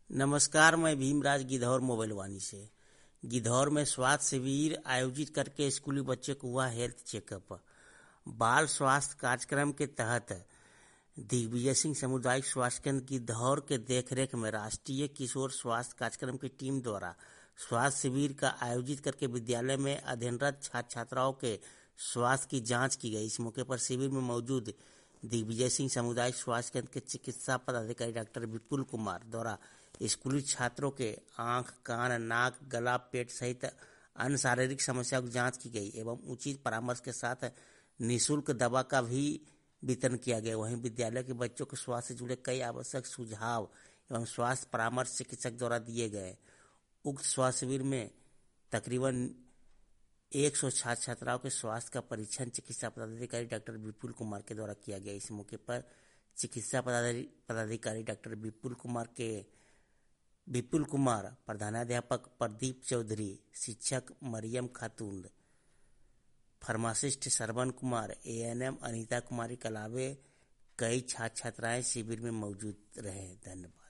नमस्कार, मैं भीमराज गिद्धौर मोबाइल वाणी से। गिद्धौर में स्वास्थ्य शिविर आयोजित करके स्कूली बच्चे को हुआ हेल्थ चेकअप। बाल स्वास्थ्य कार्यक्रम के तहत दिग्विजय सिंह सामुदायिक स्वास्थ्य केंद्र गिद्धौर के देखरेख में राष्ट्रीय किशोर स्वास्थ्य कार्यक्रम की टीम द्वारा स्वास्थ्य शिविर का आयोजित करके विद्यालय में अध्ययनरत छात्र छात्राओं के स्वास्थ्य की जांच की गई। इस मौके पर शिविर में मौजूद दिग्विजय सिंह सामुदायिक स्वास्थ्य केंद्र के चिकित्सा पदाधिकारी डॉक्टर विपुल कुमार द्वारा स्कूली छात्रों के आंख, कान, नाक, गला, पेट सहित अन्य शारीरिक समस्याओं की जांच की गई एवं उचित परामर्श के साथ निःशुल्क दवा का भी वितरण किया गया। वहीं विद्यालय के बच्चों के स्वास्थ्य से जुड़े कई आवश्यक सुझाव एवं स्वास्थ्य परामर्श चिकित्सक द्वारा दिए गए। उक्त स्वास्थ्य शिविर में तकरीबन 100 छात्र छात्राओं के स्वास्थ्य का परीक्षण चिकित्सा पदाधिकारी डॉक्टर विपुल कुमार के द्वारा किया गया। इस मौके पर चिकित्सा पदाधिकारी डॉक्टर विपुल कुमार, प्रधानाध्यापक प्रदीप चौधरी, शिक्षक मरियम खातून, फार्मासिस्ट श्रवण कुमार, एएनएम अनीता कुमारी के अलावे कई छात्र छात्राएं शिविर में मौजूद रहे। धन्यवाद।